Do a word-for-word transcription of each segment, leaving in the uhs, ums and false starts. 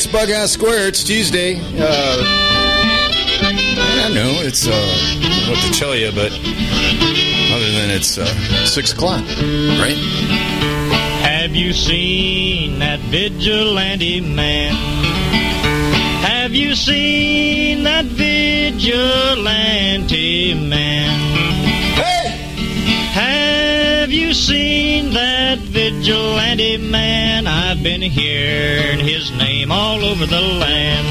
It's Bughouse Square. It's Tuesday. Uh, I don't know. It's, uh, I don't know what to tell you, but other than it's uh, six o'clock, right? Have you seen that vigilante man? Have you seen that vigilante man? Hey! Have you seen that vigilante man? I've been hearing his name all over the land.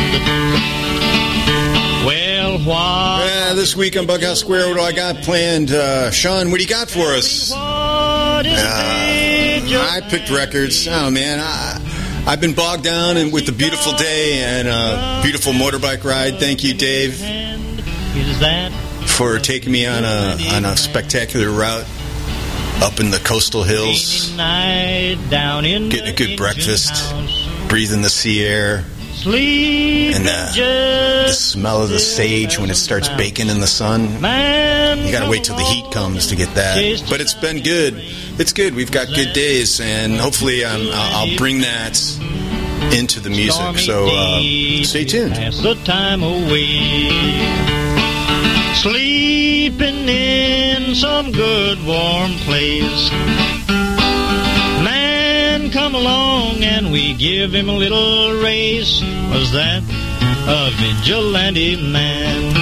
Well, what? Yeah, this week on Bughouse Square, what do I got planned? Uh, Sean, what do you got for us? What is Uh, I picked records. Oh, man. I, I've been bogged down and with the beautiful day and a beautiful motorbike ride. Thank you, Dave, Is that for taking me on a on a spectacular route up in the coastal hills, down in getting a good breakfast, breathing the sea air, and the, the smell of the sage when it starts baking in the sun. You gotta wait till the heat comes to get that. But it's been good. It's good. We've got good days, and hopefully um, I'll bring that into the music. So uh, stay tuned. Pass the time away, sleeping in some good warm place. Man come along and we give him a little race. Was that a vigilante man?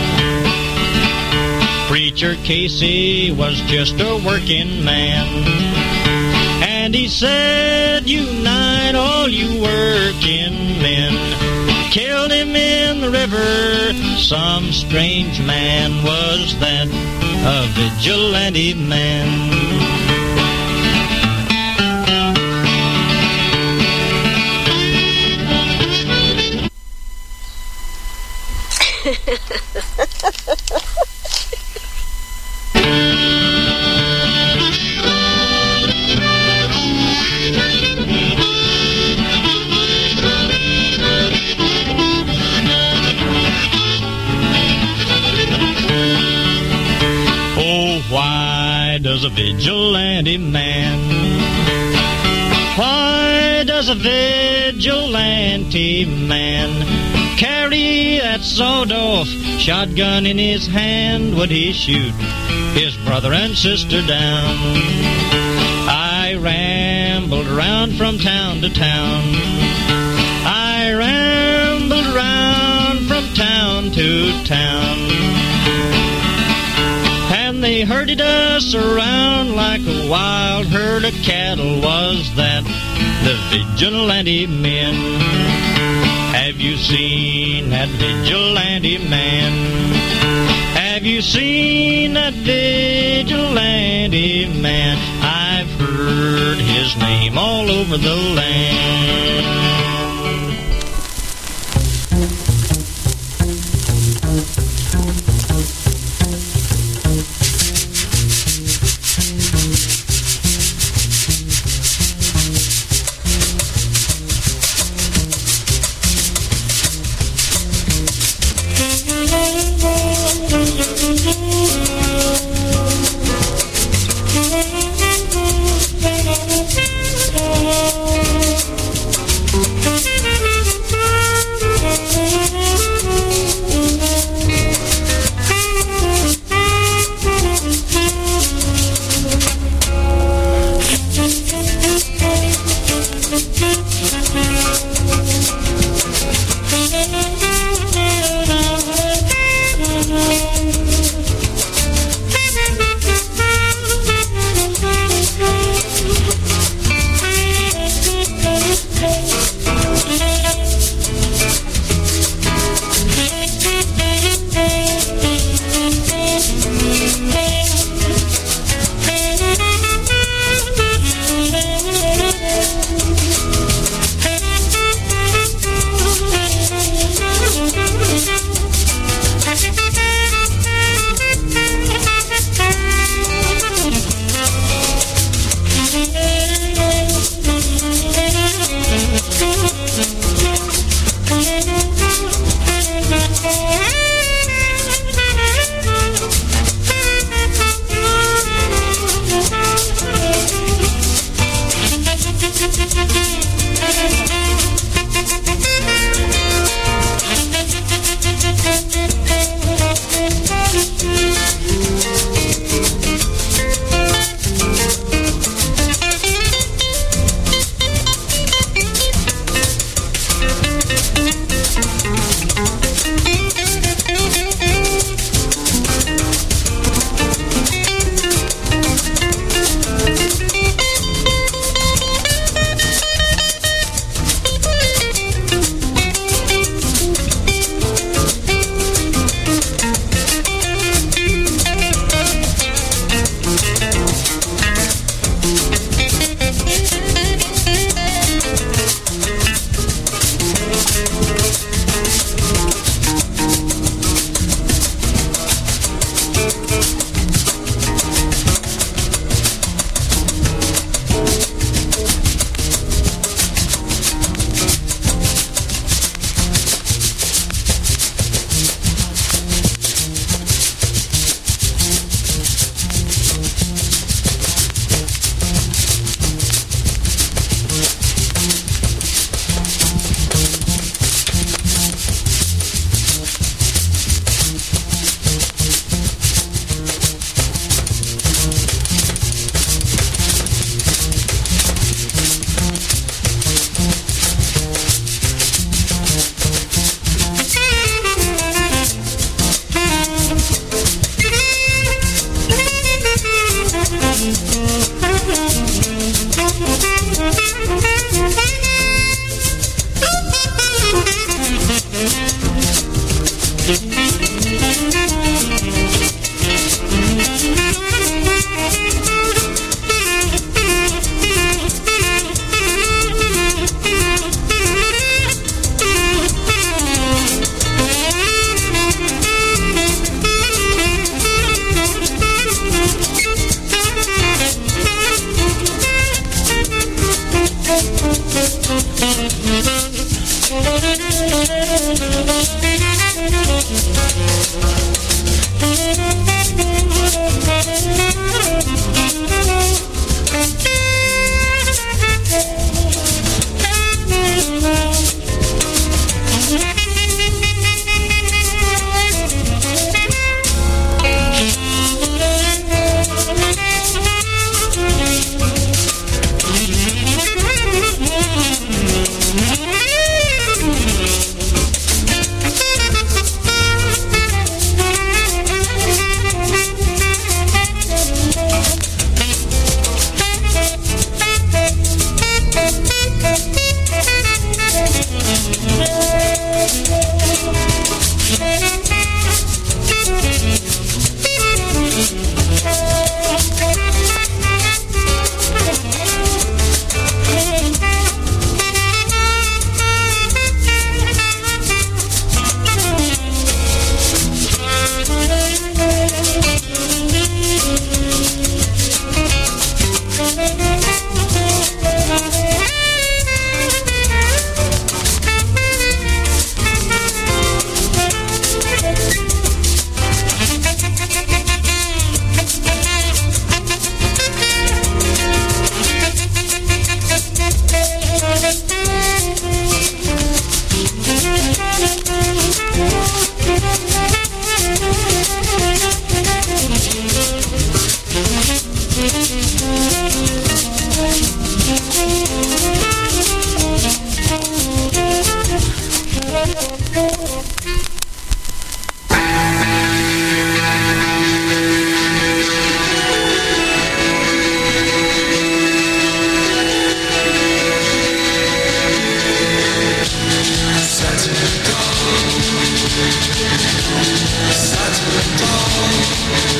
Preacher Casey was just a working man, and he said, unite all you working men. Killed him in the river, some strange man. Was that a vigilante man? Why does a vigilante man, why does a vigilante man carry that sawed-off shotgun in his hand? Would he shoot his brother and sister down? I rambled around from town to town, I rambled around from town to town, and they herded us around like a wild herd of cattle. Was that the vigilante men? Have you seen that vigilante man? Have you seen that vigilante man? I've heard his name all over the land.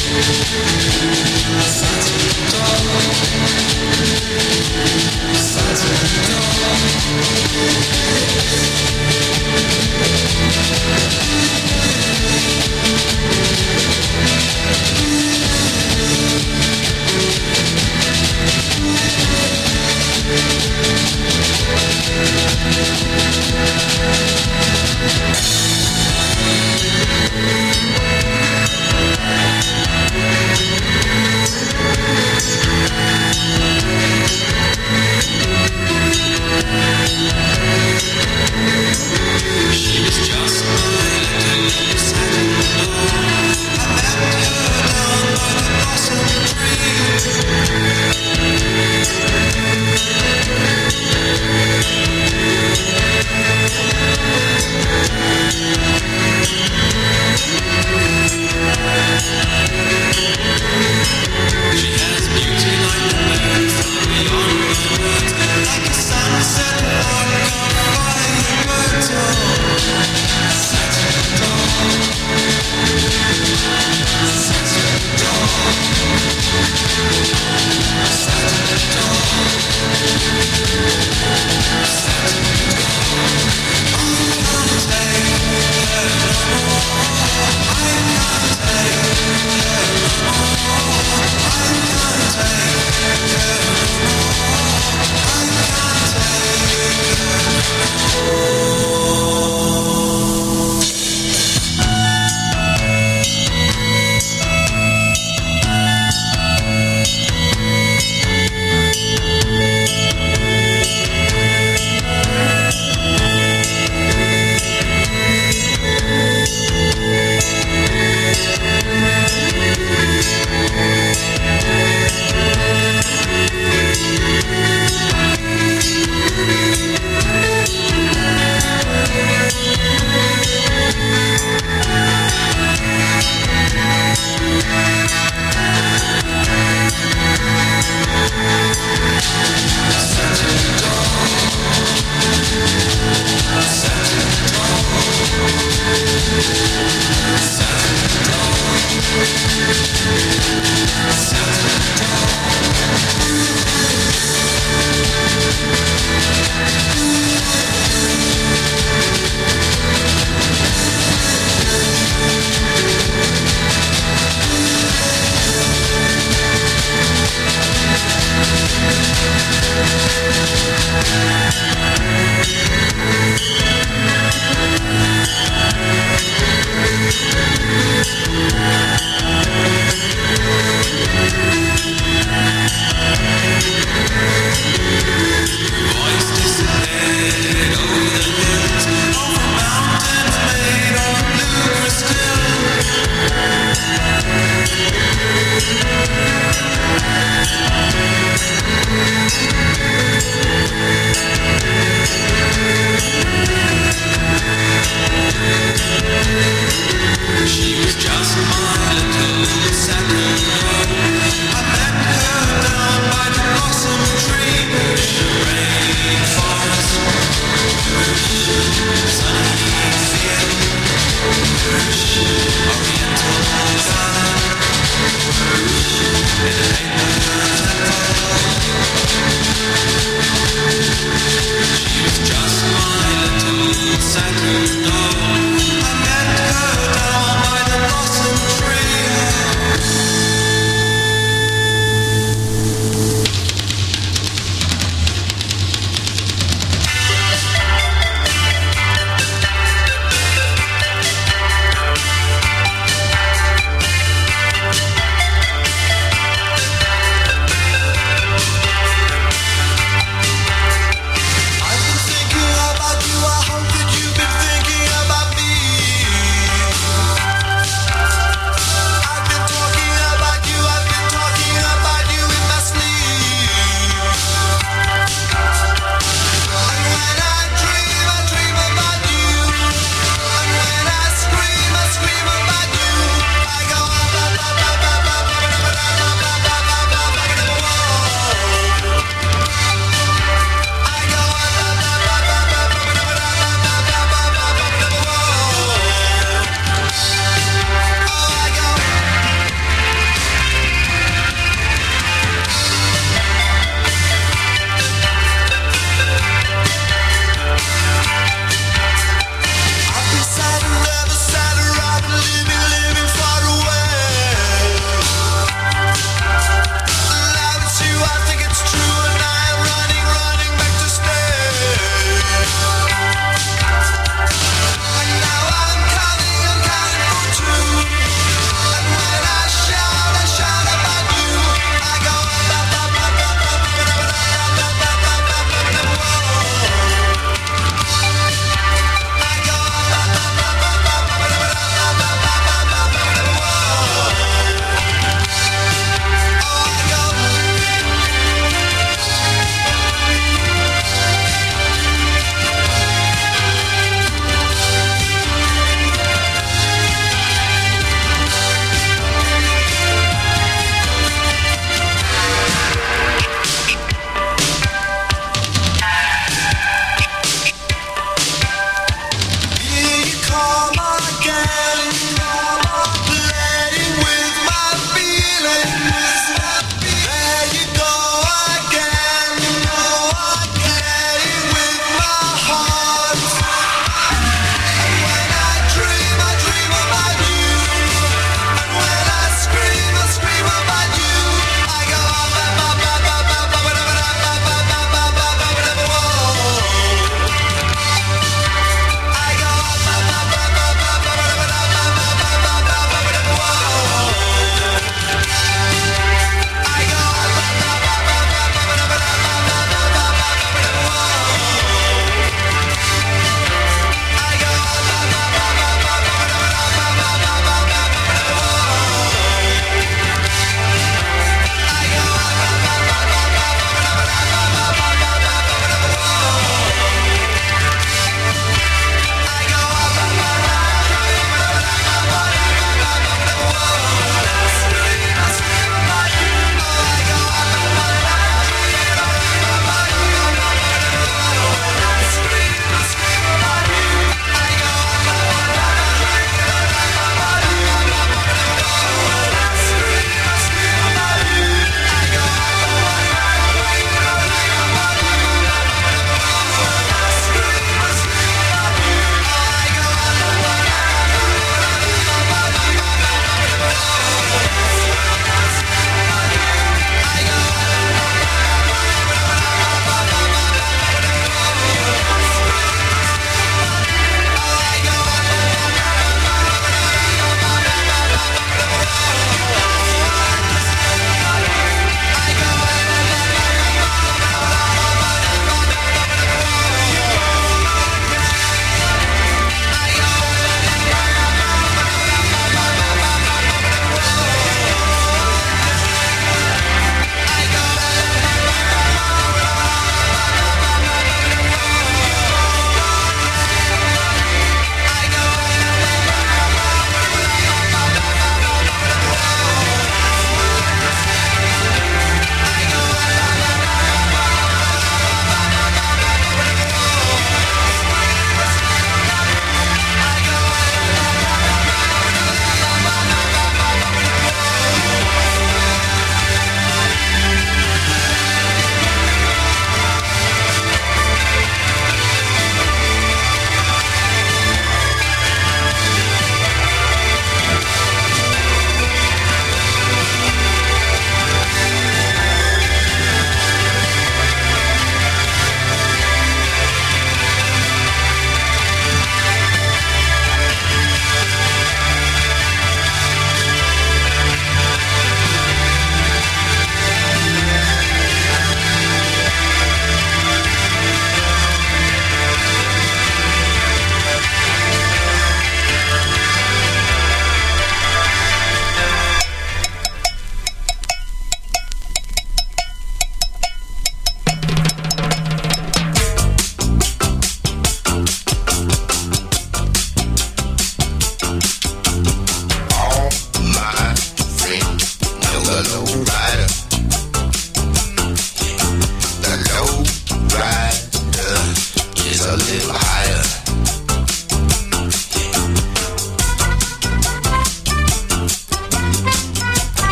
She was just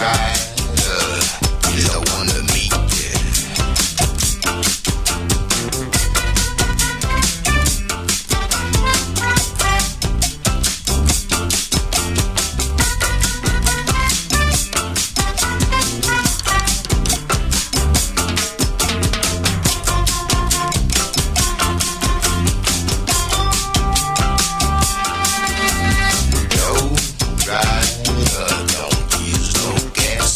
rider is the one to meet you. Joe Rider don't use no gas.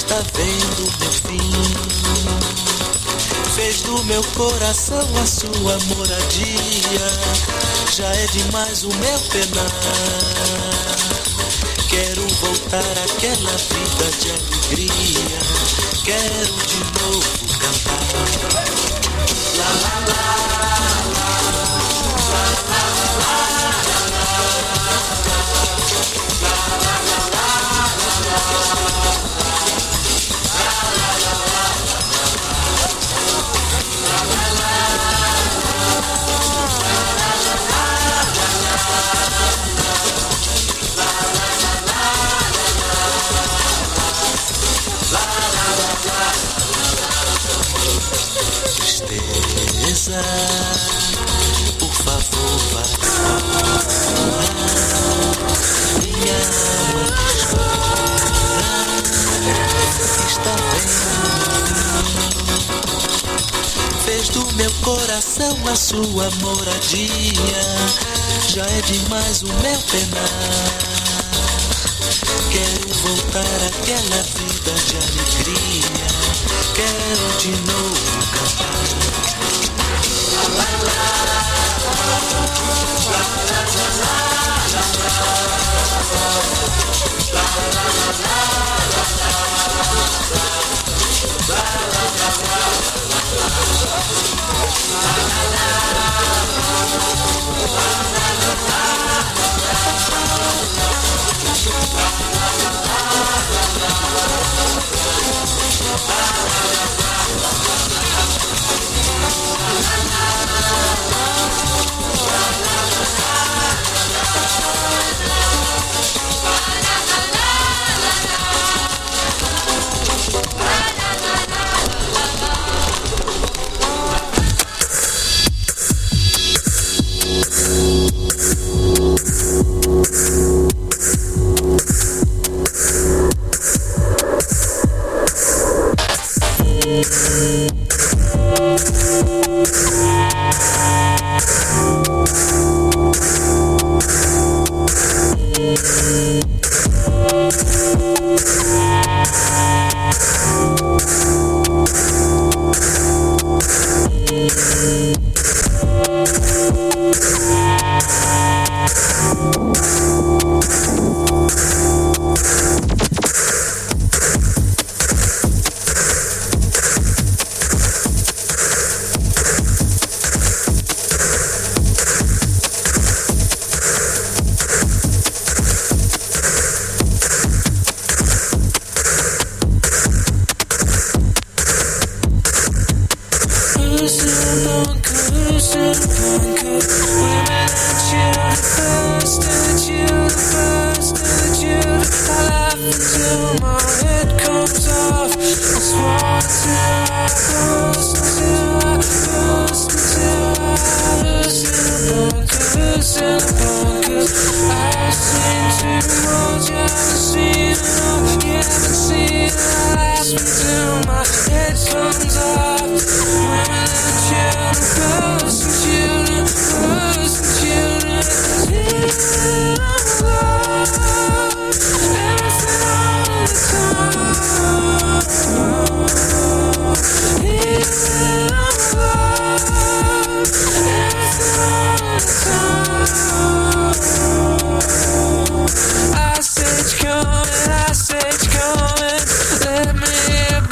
está vendo meu fim. Fez do meu coração a sua moradia. Já é demais o meu penar. Quero voltar àquela vida de alegria. Quero de novo cantar. La la la, la la la tristeza, por favor, vá minha alma está bem. Fez do meu coração a sua moradia. Já é demais o meu penar. Quero voltar àquela vida de alegria. Quero de novo cantar. La la la, la la la la, la I said you're coming, I said you're coming. Let me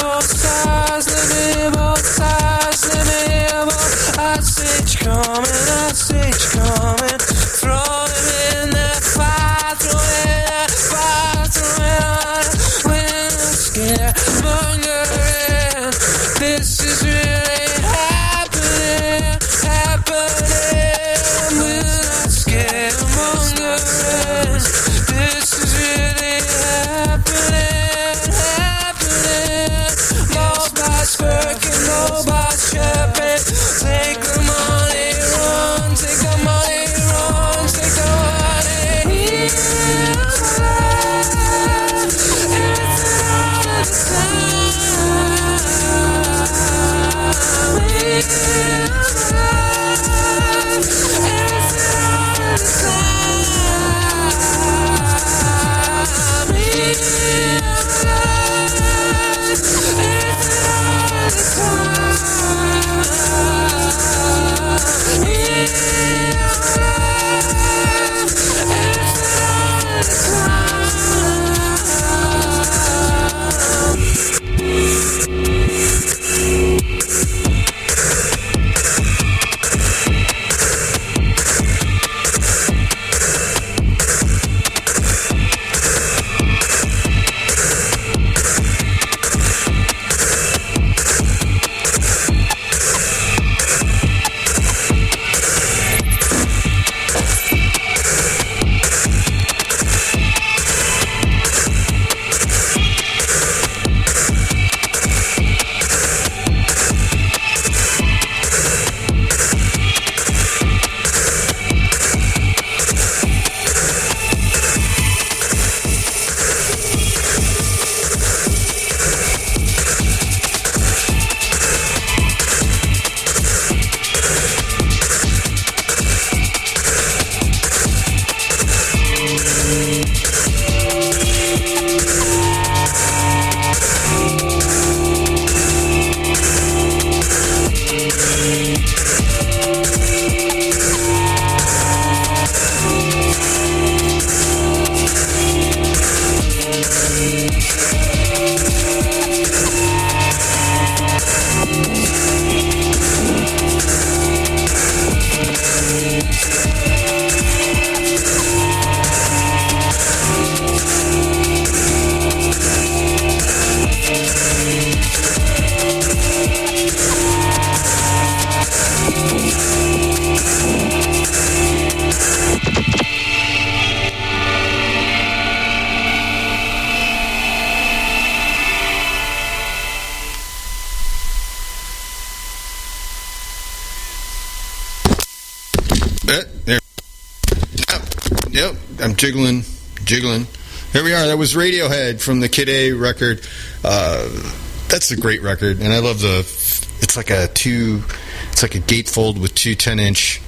Uh, there. Yep. Yep. I'm jiggling, jiggling. Here we are. That was Radiohead from the Kid A record. Uh, that's a great record, and I love the. It's like a two. It's like a gatefold with two ten-inch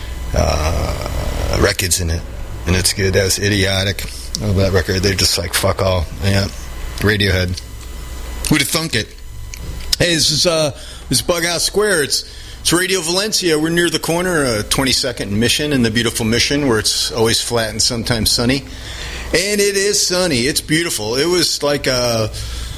uh, records in it, and it's good. That was Idiotic. I love that record. They're just like fuck all. Yeah, Radiohead. Who'd have thunk it? Hey, this is uh, this is Bughouse Square. It's it's Radio Valencia. We're near the corner, uh, twenty-second Mission in the beautiful Mission, where it's always flat and sometimes sunny. And it is sunny. It's beautiful. It was like a,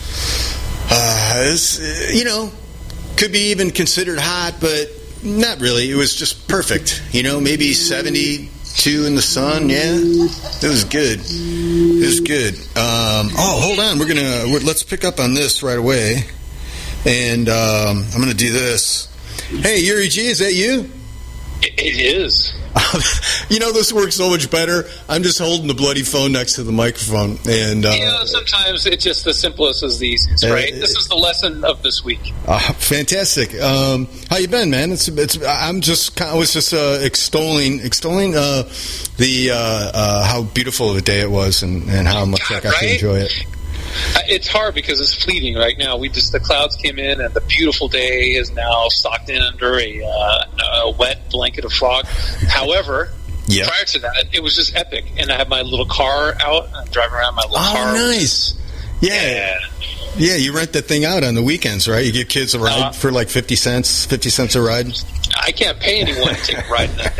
uh, it's, you know, could be even considered hot, but not really. It was just perfect. You know, maybe seventy-two in the sun. Yeah, it was good. It was good. Um, oh, hold on. We're gonna we're, let's pick up on this right away, and um, I'm gonna do this. Hey, Yuri G, is that you? It is. You know, this works so much better. I'm just holding the bloody phone next to the microphone, and uh, you know, sometimes it's just the simplest as the easiest, right? Uh, this is the lesson of this week. Uh, fantastic. Um, how you been, man? It's it's. I'm just. I was just uh, extolling extolling uh, the uh, uh, how beautiful of a day it was, and, and how much God, I got right? to enjoy it. Uh, it's hard because it's fleeting right now. We just the clouds came in, and the beautiful day is now socked in under a, uh, a wet blanket of fog. However, yep. prior to that, it was just epic. And I have my little car out. I'm driving around my little oh, car. Oh, nice. Yeah. yeah. Yeah, you rent that thing out on the weekends, right? You give kids a ride uh, for like fifty cents, fifty cents a ride. I can't pay anyone to take a ride in that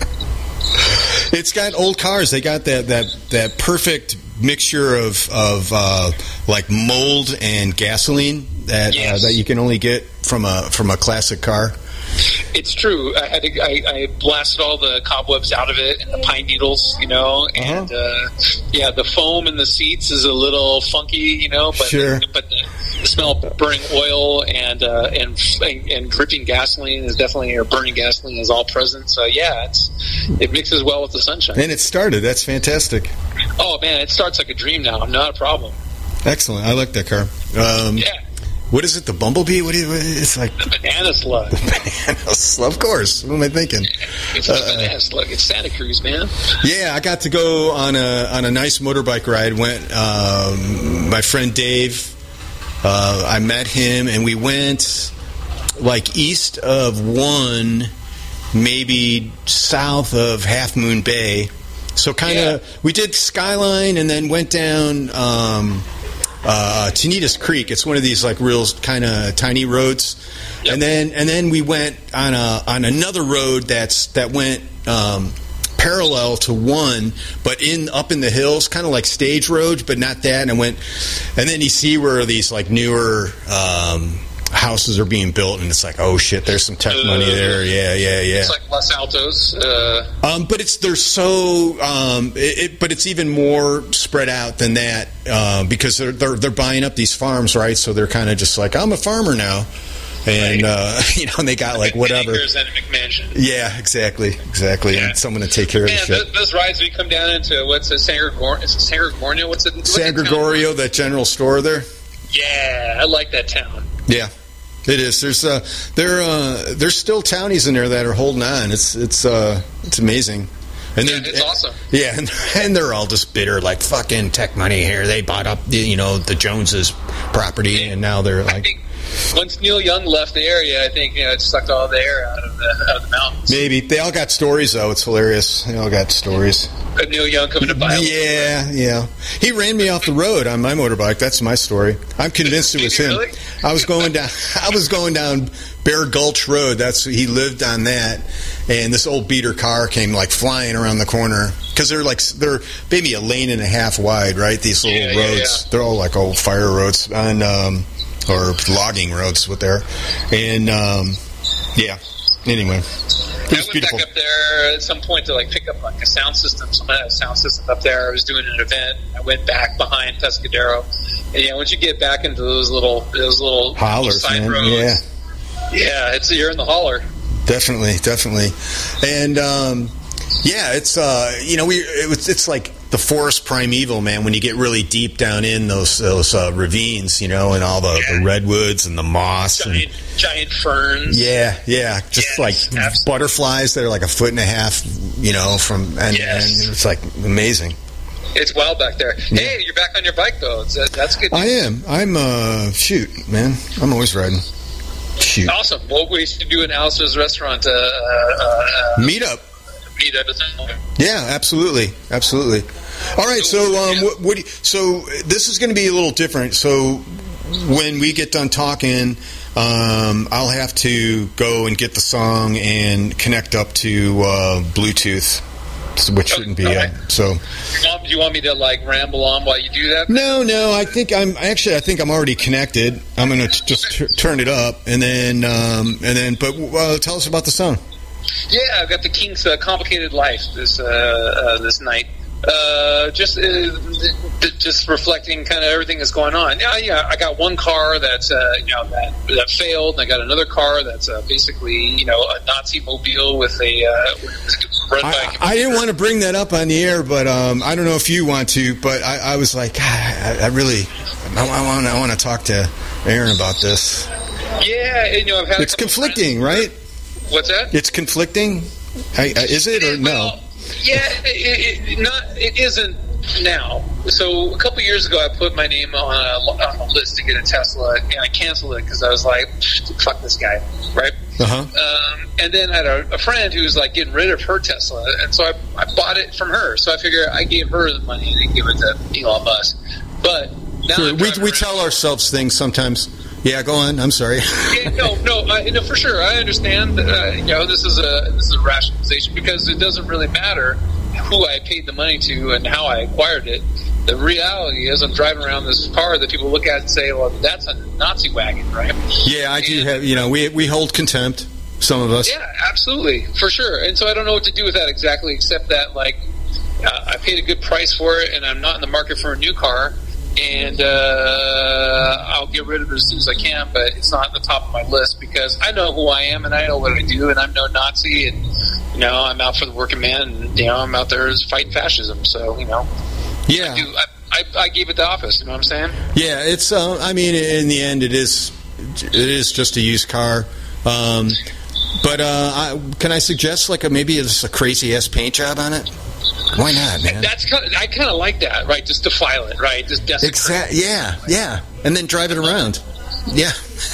thing. It's got old cars. They got that that, that perfect mixture of of uh, like mold and gasoline that yes. uh, that you can only get from a from a classic car. It's true. I had to, I, I blasted all the cobwebs out of it and the pine needles, you know, and uh-huh. uh, yeah, the foam in the seats is a little funky, you know, but sure. the, but the, the smell of burning oil and uh, and and dripping gasoline is definitely, or burning gasoline is all present. So yeah, it's it mixes well with the sunshine. And it started. That's fantastic. Oh man, it starts like a dream now. Not a problem. Excellent. I like that car. Um, yeah. What is it? The Bumblebee? What is it? It's like the banana slug. The banana slug. Of course. What am I thinking? It's uh, a banana slug. It's Santa Cruz, man. Yeah, I got to go on a on a nice motorbike ride. Went um, my friend Dave. Uh, I met him, and we went like east of one, maybe south of Half Moon Bay. So kind of yeah. we did Skyline, and then went down. Um, Uh, Tenitas Creek. It's one of these like real kind of tiny roads, yep. and then and then we went on a on another road that's that went um, parallel to one, but in up in the hills, kind of like stage road, but not that. And I went, and then you see where these like newer um, houses are being built, and it's like, oh shit, there's some tech money there. Yeah, yeah, yeah. It's like Los Altos. Uh... Um, but it's they're so, um, it, it, but it's even more spread out than that uh, because they're they're they're buying up these farms, right? So they're kind of just like, I'm a farmer now, and right. uh, you know, and they got like whatever. Acres and a McMansion. Yeah, exactly, exactly. Yeah. And someone to take care Man, of the shit. Those, those rides we come down into what's it, San Gregorio? Is it San Gregorio? What's it? What's San Gregorio, that general store there. Yeah, I like that town. Yeah. It is. There's uh, there uh, there's still townies in there that are holding on. It's it's uh, it's amazing. And yeah, it's awesome. Yeah, and, and they're all just bitter, like fucking tech money here. They bought up, the, you know, the Joneses' property, yeah. and now they're like. I think once Neil Young left the area, I think you know it sucked all the air out of the out of the mountains. Maybe they all got stories though. It's hilarious. They all got stories. But Neil Young coming to buy. Yeah, yeah. He ran me off the road on my motorbike. That's my story. I'm convinced it was him. Really? I was going down. I was going down Bear Gulch Road. That's he lived on that. And this old beater car came like flying around the corner because they're like they're maybe a lane and a half wide, right? These little yeah, roads. Yeah, yeah. They're all like old fire roads and um, or logging roads with there. And um, yeah. Anyway. I went beautiful. back up there at some point to like pick up like a sound system. Someone had a sound system up there. I was doing an event. I went back behind Pescadero, and yeah, once you get back into those little those little hollers, side man. roads, yeah, yeah, it's you're in the holler. Definitely, definitely, and um, yeah, it's uh, you know we it was, it's like the forest primeval, man, when you get really deep down in those those uh, ravines, you know, and all the, yeah. the redwoods and the moss. Giant, and, giant ferns. Yeah, yeah. Just yes, like absolutely. Butterflies that are like a foot and a half, you know, from, and, yes. and it's like amazing. It's wild back there. Yeah. Hey, you're back on your bike, though. That, that's good news. I am. I'm, uh, shoot, man. I'm always riding. Shoot. Awesome. Well, we should do an Alice's Restaurant uh, uh, meetup. Meetup. Yeah, absolutely. Absolutely. All right, so um, what, what do you, so this is going to be a little different. So when we get done talking, um, I'll have to go and get the song and connect up to uh, Bluetooth, which shouldn't be. Okay. Uh, so, do you want me to like ramble on while you do that? No, no. I think I'm actually. I think I'm already connected. I'm going to just t- turn it up, and then, um, and then. But uh, tell us about the song. Yeah, I've got the Kinks' uh, "Complicated Life" this uh, uh, this night. Uh, just uh, just reflecting kind of everything that's going on. Yeah, yeah. I got one car that's uh, you know that, that failed, and I got another car that's uh, basically you know a Nazi mobile with a. Uh, run by I, I didn't want to bring that up on the air, but um, I don't know if you want to. But I, I was like, God, I, I really, I, I want, I want to talk to Aaron about this. Yeah, you know, I've had. It's conflicting, right? What's that? It's conflicting. I, I, is it or no? Well, yeah, it, it, not. It isn't now. So a couple years ago, I put my name on a, on a list to get a Tesla, and I canceled it because I was like, "Fuck this guy," right? Uh-huh. Um, and then I had a, a friend who was like getting rid of her Tesla, and so I, I bought it from her. So I figure I gave her the money and then give it to Elon Musk. But now sure. we we tell ourselves things sometimes. Yeah, go on. I'm sorry. yeah, no, no, uh, no, for sure. I understand. That, uh, you know, this is a this is a rationalization because it doesn't really matter who I paid the money to and how I acquired it. The reality is, I'm driving around this car that people look at and say, "Well, that's a Nazi wagon, right?" Yeah, I do and, have. You know, we we hold contempt. Some of us. Yeah, absolutely, for sure. And so I don't know what to do with that exactly, except that like uh, I paid a good price for it, and I'm not in the market for a new car. And uh, I'll get rid of it as soon as I can, but it's not at the top of my list because I know who I am and I know what I do, and I'm no Nazi, and you know I'm out for the working man, and you know I'm out there fighting fascism. So you know, yeah, I, do, I, I, I gave it the office. You know what I'm saying? Yeah, it's. Uh, I mean, in the end, it is. It is just a used car. Um, but uh, I, can I suggest like a, maybe it's a crazy ass paint job on it? Why not, man? That's kind of, I kind of like that, right? Just defile it, right? Just desecrate. Exactly. Yeah, yeah, and then drive it around. Yeah.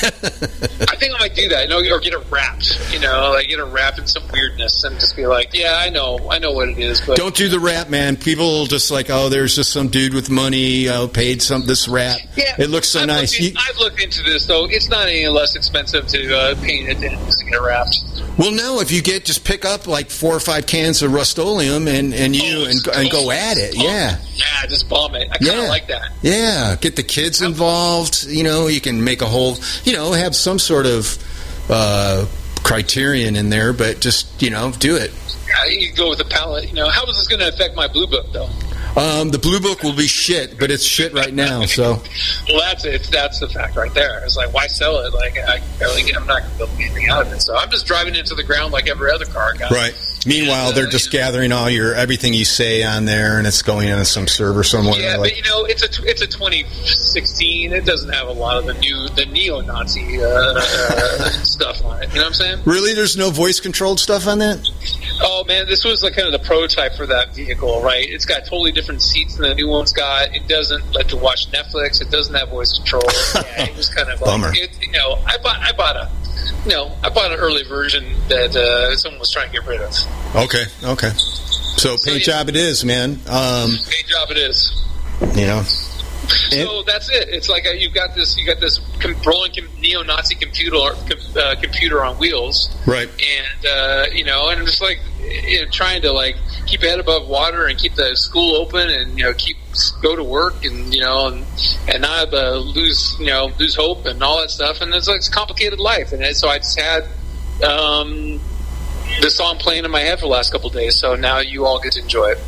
I think I might do that, you know, or get it wrapped, you know, like get it wrapped in some weirdness and just be like, yeah, I know, I know what it is. But don't do the wrap, man. People just like, oh, there's just some dude with money uh, paid some this wrap. Yeah, it looks so I've nice. Looked in, I've looked into this though. It's not any less expensive to uh, paint it than just to get it wrapped. Well, no, if you get just pick up like four or five cans of Rust-Oleum and and you oh, and, and go at it, oh, yeah, yeah, just bomb it. I kind of yeah. like that. Yeah, get the kids involved. You know, you can make a whole, you know, have some sort of uh, criterion in there, but just you know, do it. Yeah, you go with the palette. You know, how is this going to affect my blue book though? Um, the blue book will be shit, but it's shit right now. So, well, that's it. That's the fact right there. It's like, why sell it? Like, I barely get, I'm not going to build anything out of it. So I'm just driving into the ground like every other car. Guy. Right. Meanwhile, and, uh, they're just you know, gathering all your everything you say on there, and it's going into some server somewhere. Yeah, like, but you know, it's a it's a twenty sixteen. It doesn't have a lot of the new the neo-Nazi uh, uh, stuff on it. You know what I'm saying? Really, there's no voice controlled stuff on that? Oh man, this was like kind of the prototype for that vehicle, right? It's got totally different seats than the new one's got. It doesn't let you watch Netflix. It doesn't have voice control. Yeah, it was kind of like, bummer. It, you know, I bought I bought a. No, I bought an early version that uh, someone was trying to get rid of. Okay, okay. So, so paint yeah. job it is, man. Um, paint job it is. You know. So and, that's it. It's like a, you've got this, you got this com- rolling com- neo-Nazi computer, com- uh, computer on wheels, right? And uh, you know, and I'm just like you know, trying to like keep head above water and keep the school open, and you know, keep go to work, and you know, and and not uh, lose you know lose hope and all that stuff. And it's like it's a complicated life, and so I just had um, this song playing in my head for the last couple of days. So now you all get to enjoy it.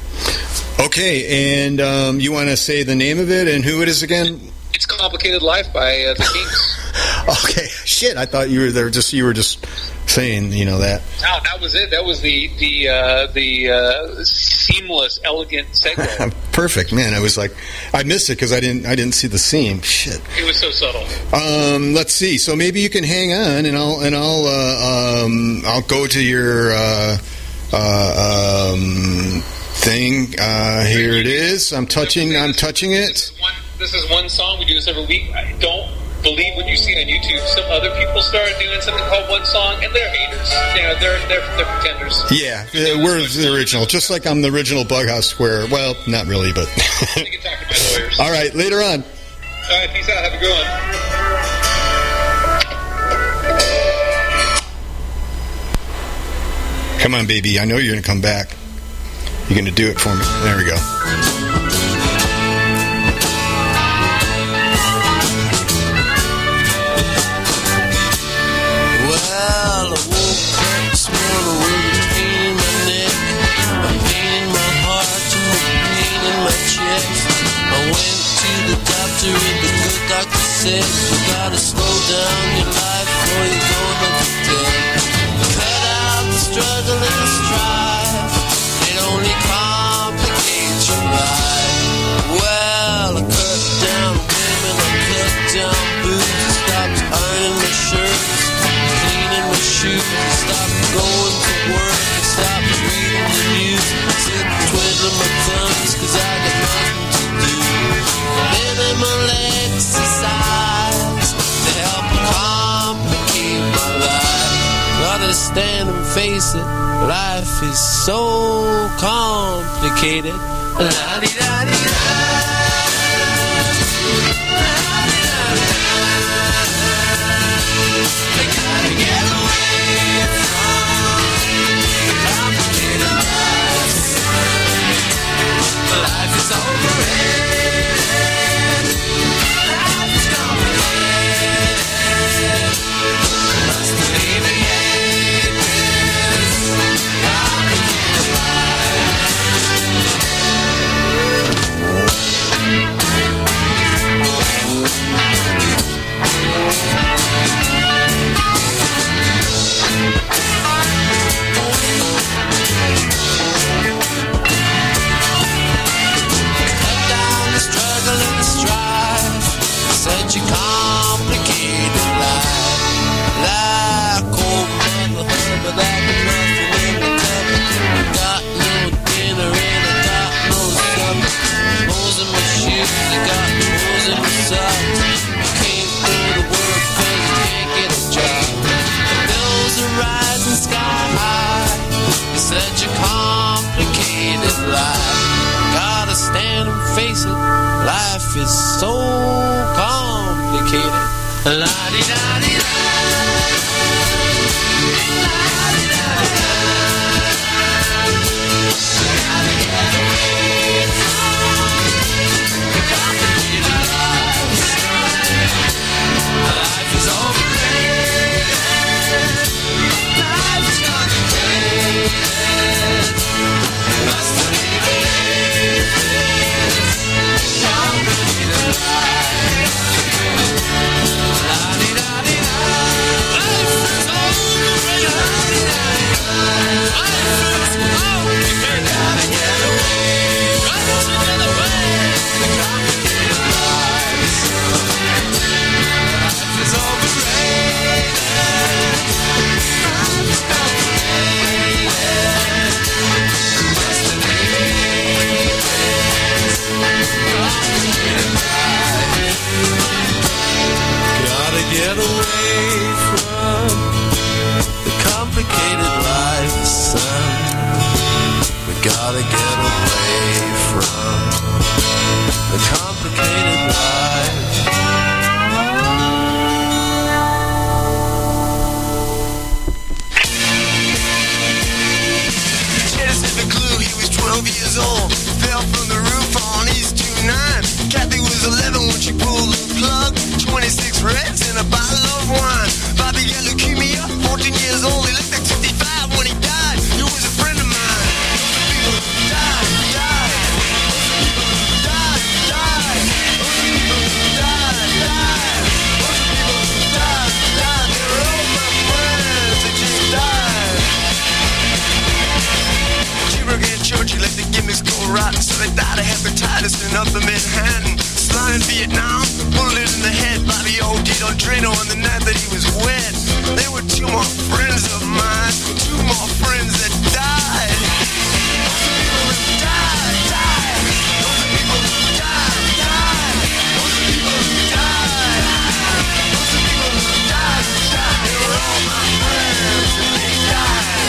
Okay, and um, you want to say the name of it and who it is again? It's "Complicated Life" by uh, the Kinks. Okay, shit. I thought you were there. Just you were just saying, you know that. No, that was it. That was the the uh, the uh, seamless, elegant segue. Perfect, man. I was like, I missed it because I didn't, I didn't see the seam. Shit. It was so subtle. Um, let's see. So maybe you can hang on, and I'll, and I'll, uh, um, I'll go to your uh, uh, um, thing. Uh, here it is. I'm touching. I'm touching it. This is, one, this is one song. We do this every week. I don't believe what you see on YouTube. Some other people started doing something called one song, and they're haters. You know, they're they're, they're pretenders. Yeah, uh, we're the original. Just like I'm the original Bughouse Square. Well, not really, but. They can talk to my lawyers. All right, later on. All right, peace out. Have a good one. Come on, baby. I know you're going to come back. You're going to do it for me. There we go. Well, I woke up this morning with a pain in my neck, a pain in my heart, and a pain in my chest. I went to the doctor and the good doctor said, you gotta slow down your life or you're gonna be dead. Cut out the struggle and the strife, it only complicates your life. Well, I cut down women, I cut down booze, I stopped ironing my shirts, cleaning my shoes, I stopped going to work, I stopped reading the news, I sit twiddling my thumbs cause I got nothing to do. Minimal exercise to help complicate my life. Gotta stand and face it, life is so complicated. La-di-da-di-da. I gotta get away from complicated life. Life is overrated. Life is complicated. Must believe in hate this complicated life. Such a complicated life. Like old mother hubbard, I got nothing in the cupboard. I got no dinner and I got no supper. Holes in my shoes, I got no holes in my socks. I can't go to work cause I can't get a job. The bills are rising sky high. It's such a complicated life. Gotta stand and face it. Life is so complicated. La-di-da-di-da. La-di-da-di-da. Gotta get away from the complicated life. Life is overrated. Life is complicated. Must believe it. Complicated life. La-di-da-di-da. bullet in the head. Bobby O D'd on Drano on the night that he was wet. There were two more friends of mine, two more friends that died. Those are people who died, died. Those are people who died, died. Those are people who died. Those are people who died, died. They were all my friends and they died.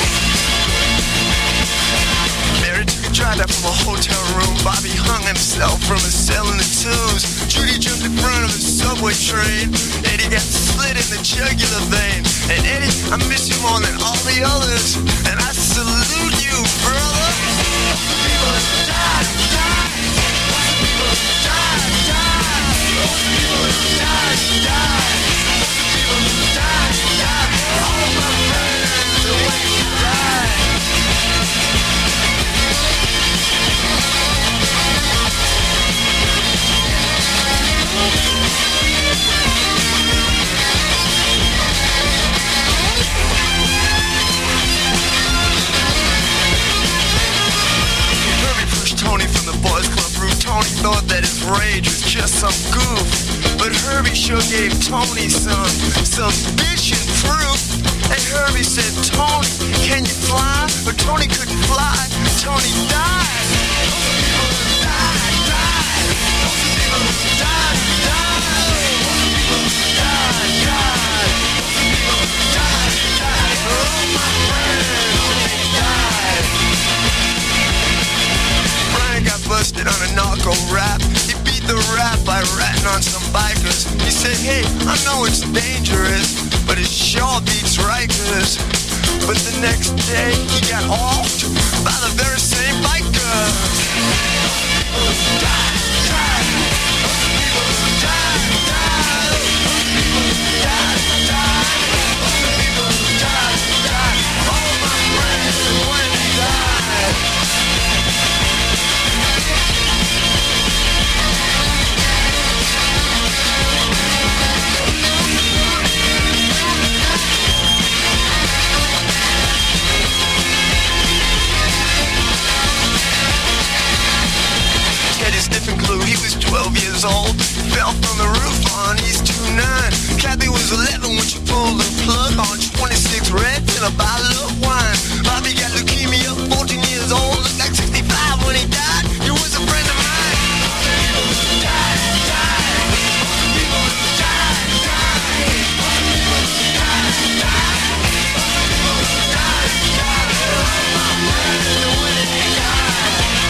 Mary took a drive out from a hotel room. Bobby hung himself from a cell in the twos. Judy jumped in front of a subway train. Eddie got slit in the jugular vein. And Eddie, I miss you more than all the others. And I salute you, brother. People who died, died. People who died, died. People who died, died. People who died, died. All my friends, the way you died. Tony from the Boys Club room. Tony thought that his rage was just some goof, but Herbie sure gave Tony some, some bitchin' proof. And Herbie said, Tony, can you fly? But Tony couldn't fly. Tony died. Those are people who died, died. Those are people who died, died. Those are people who died, died. Those are people who died, died. They're all my friends and they died. Brian got busted on a narco rap. He beat the rap by ratting on some bikers. He said, hey, I know it's dangerous, but it sure beats Rikers. But the next day, he got offed by the very same biker. Those are people who died, died. Those are people who died, died. Those are people who died, died. Those are people who died, died. All my friends when they died. Sniffing glue, he was twelve years old. Fell from the roof on East two nine. Kathy was eleven when she pulled the plug on twenty-six Reds and a bottle of wine. Bobby got leukemia, fourteen years old. Looked like sixty-five when he died. He was a friend of mine. People who died, died. People who died, died. People who died, died. People who died, died. All my friends when they died.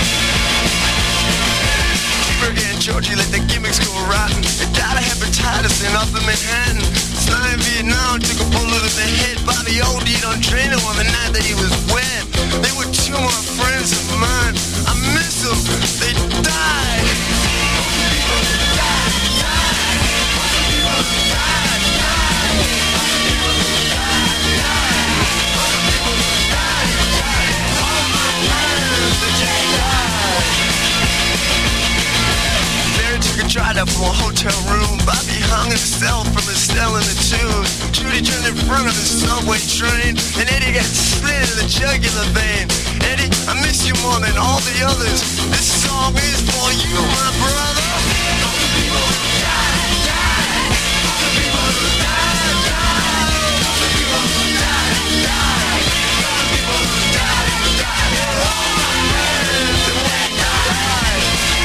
And Georgie let the gimmicks go rotten. They died of hepatitis in Upper Manhattan. Sly in Vietnam took a bullet in the head. Bobby O D'd on Drano on the night that he was wet. They were two more friends of mine. I miss them. They died. Those are people who died, died. Those are people who died, died. Those are people who died, died. Those are people who died, died. All my friends, they died. Took a drive up from a hotel room. Bobby hung himself from a cell in the tube. Judy jumped in front of the subway train. And Eddie got slit in the jugular vein. Eddie, I miss you more than all the others. This song is for you, my brother. Those are people who died, died. Those are people who died, died. Those are people who died, died. Those are people who died, died. They're all my friends and they died.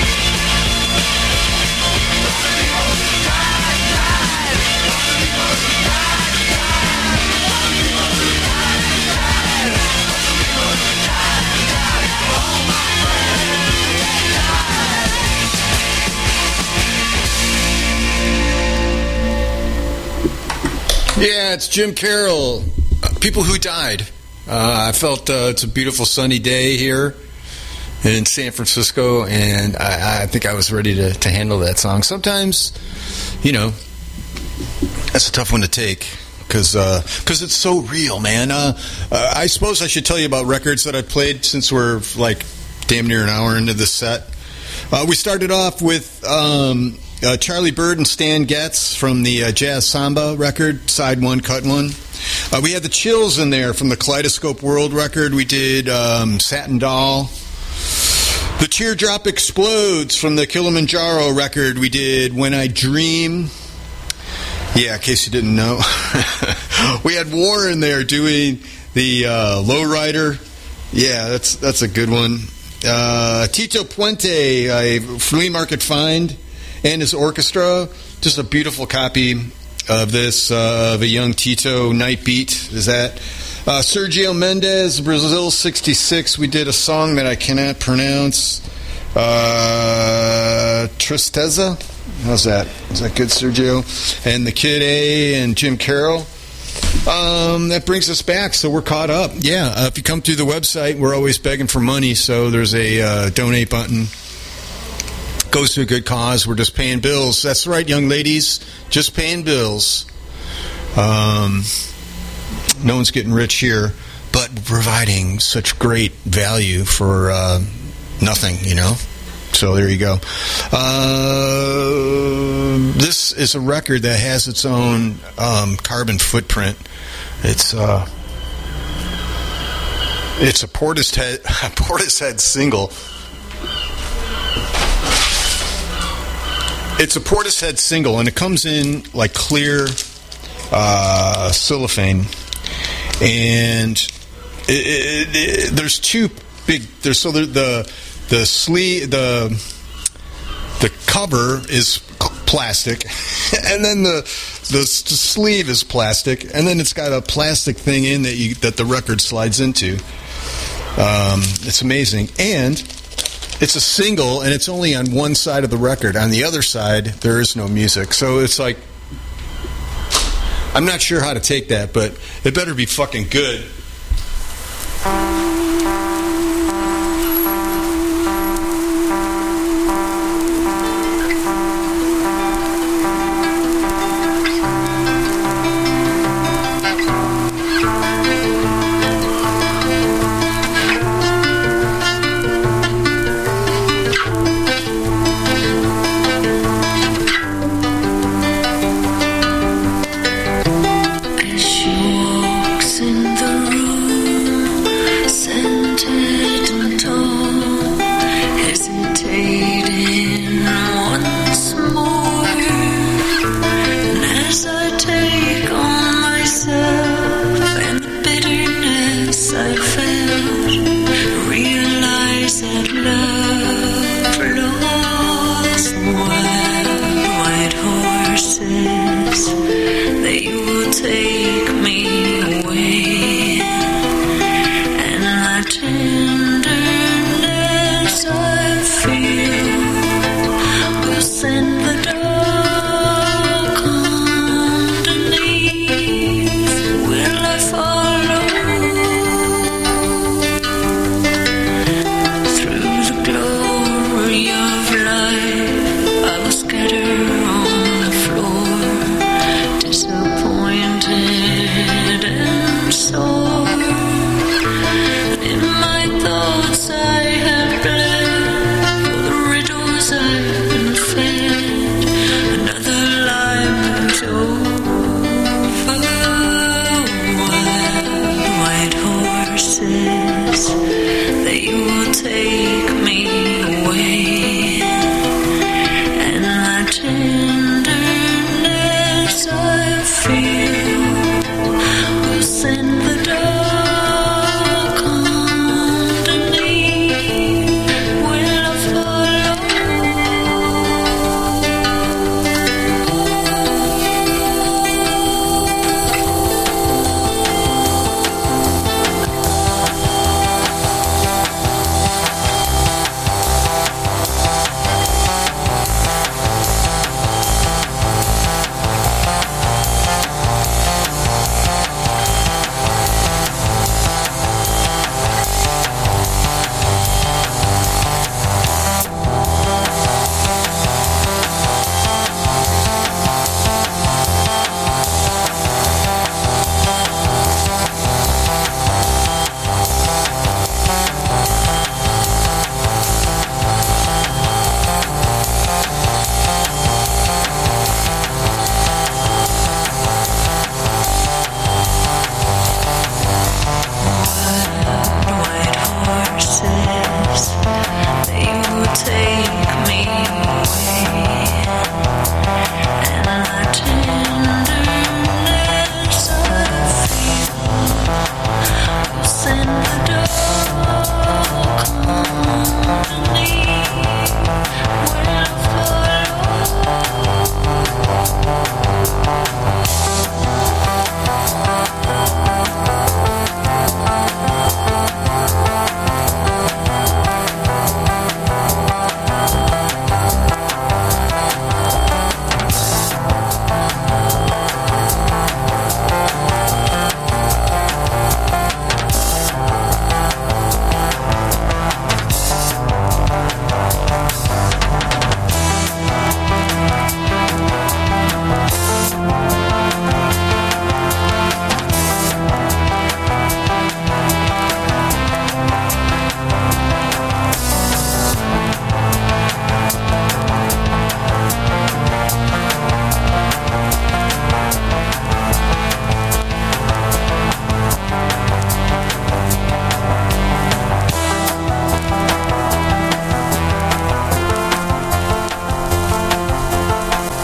Yeah, it's Jim Carroll. Uh, people who died. Uh, I felt uh, it's a beautiful sunny day here in San Francisco, and I, I think I was ready to, to handle that song. Sometimes, you know, that's a tough one to take because uh, cause it's so real, man. Uh, uh, I suppose I should tell you about records that I've played since we're like damn near an hour into this set. Uh, we started off with um, uh, Charlie Bird and Stan Getz from the uh, Jazz Samba record, side one, cut one. Uh, we had the Chills in there from the Kaleidoscope World record. We did um, Satin Doll. The Teardrop Explodes from the Kilimanjaro record. We did When I Dream. Yeah, in case you didn't know. We had War in there doing the uh, Lowrider. Yeah, that's that's a good one. Uh, Tito Puente, a flea market find, and his orchestra. Just a beautiful copy of this, uh, of a young Tito, Night Beat. Is that? Uh, Sergio Mendes, Brazil sixty-six. We did a song that I cannot pronounce. Uh, Tristeza. How's that? Is that good, Sergio? And the Kid A and Jim Carroll. Um, that brings us back, so we're caught up. Yeah, uh, if you come through the website, we're always begging for money, so there's a uh, donate button. Goes to a good cause. We're just paying bills. That's right, young ladies. Just paying bills. Um, no one's getting rich here, but providing such great value for uh, nothing, you know? So there you go. Uh, this is a record that has its own um, carbon footprint. It's uh, it's a Portishead Portishead single. It's a Portishead single, and it comes in like clear uh, cellophane, and it, it, it, there's two big. There's so the the the sleeve the the cover is plastic, and then the the sleeve is plastic, and then it's got a plastic thing in that you that the record slides into. Um, it's amazing, and it's a single, and it's only on one side of the record. On the other side, there is no music. So it's like, I'm not sure how to take that, but it better be fucking good.